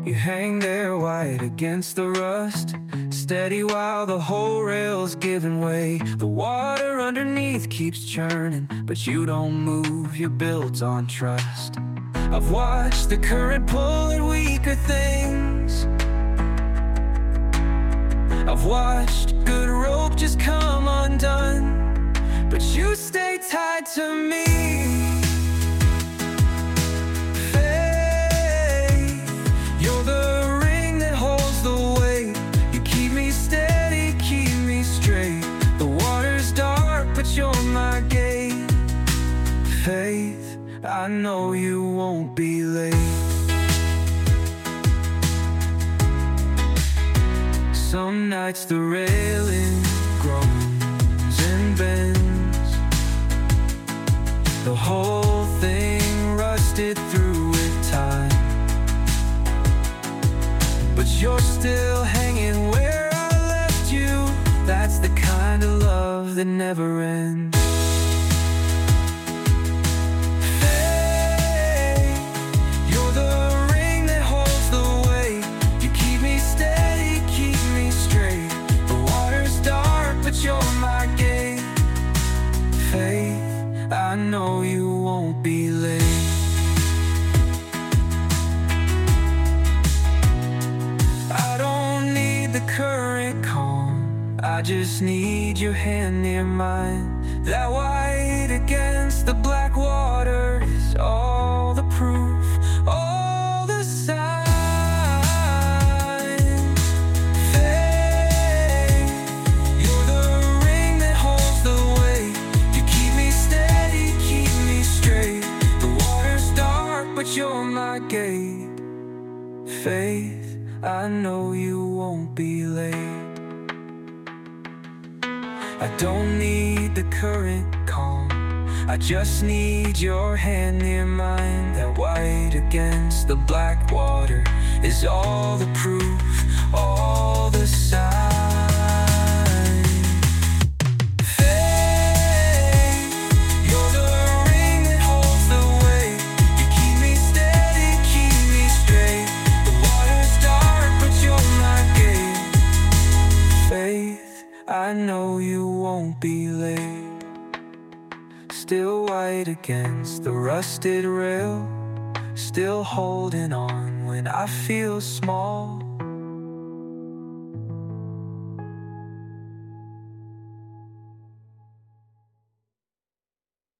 You hang there white against the rust, steady while the whole rail's giving way. The water underneath keeps churning, but you don't move, you're built on trust. I've watched the current pull at weaker things. I've watched good rope just come undone, but you stay tied to me. You're my gate, faith, I know you won't be late. Some nights the railing groans and bends, the whole thing rusted through with time, but you're still hanging where I left you. That's the kind of love that never ends. Faith, you're the ring that holds the weight. You keep me steady, keep me straight. The water's dark, but you're my gate. Faith, I know you won't be late. I don't need the current calm, I just need your hand near mine. That white against the black water is all the proof, all the signs. Faith, you're the ring that holds the weight. You keep me steady, keep me straight. The water's dark, but you're my gate. Faith, I know you won't be late. I don't need the current calm, I just need your hand near mine. That white against the black water is all the proof, all the signs. Faith, you're the ring that holds the weight. You keep me steady, keep me straight. The water's dark, but you're my gate. Faith, I know you won't be late. Still white against the rusted rail, still holding on when I feel small.